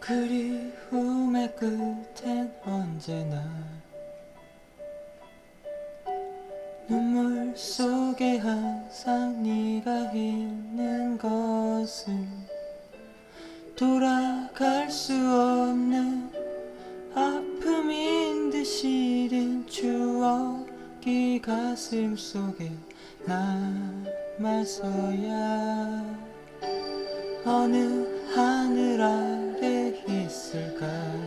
그리움의 끝엔 언제나 눈물 속에 항상 네가 있는 것을 돌아갈 수 없는 아픔인 듯 시린 추억이 가슴 속에 남아서야 어느 하늘 아래 있을까.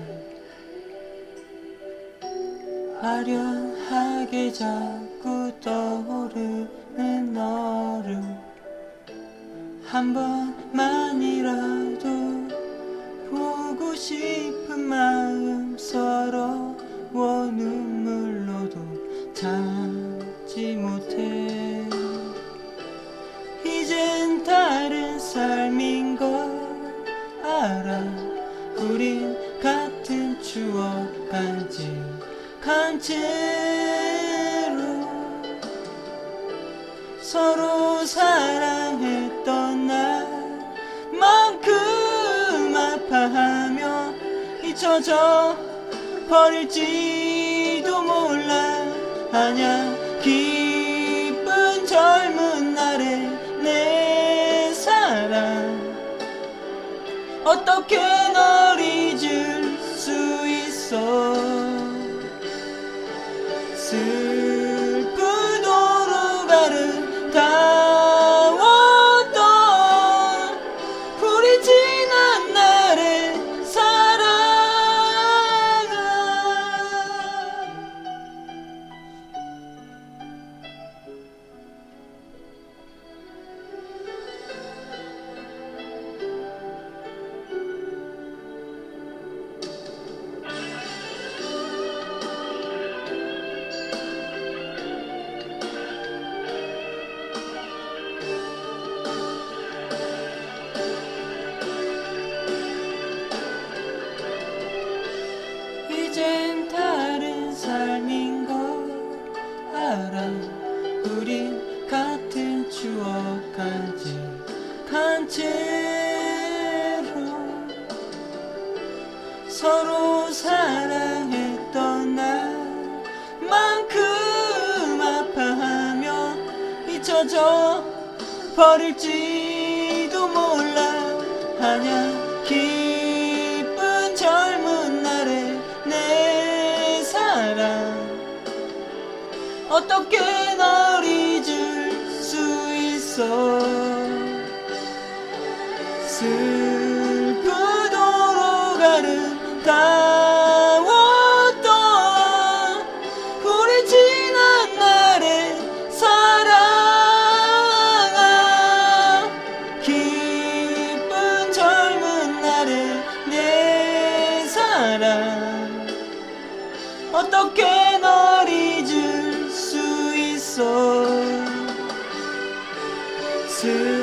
아련하게 자꾸 떠오르는 너를 한 번만이라도 보고 싶은 마음 서러워 눈물로도 참지 못해. 이젠 다른 삶인 걸 알아. 우린 같은 추억 간직한 채로 서로 사랑했던 날만큼 아파하며 잊혀져 버릴지도 몰라. 아냐 기쁜 젊은 날의 내 사랑 어떻게 널 잊을 수 있어. 슬프도록 아름다웠던 우리 지난 날의 사랑아. 이젠 다른 삶인 걸 알아. 우린 같은 추억 간직한 채로 서로 사랑했던 날만큼 아파하며 잊혀져 버릴지도 몰라. 아냐 기쁜 젊은 날의 내 사랑 어떻게 널 잊을 수 있어. 슬프도록 아름다웠던 우리 지난 날의 사랑아. 기쁜 젊은 날의 내 사랑 어떻게 널 잊을 수 있어.